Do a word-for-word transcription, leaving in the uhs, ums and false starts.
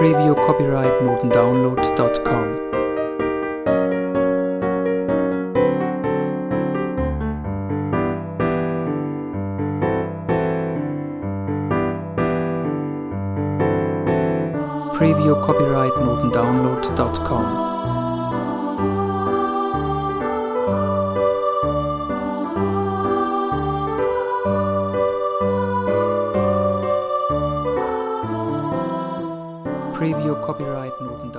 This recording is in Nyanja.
Preview copyright notendownload dot com. Preview copyright notendownload dot com. Preview copyright notendownload.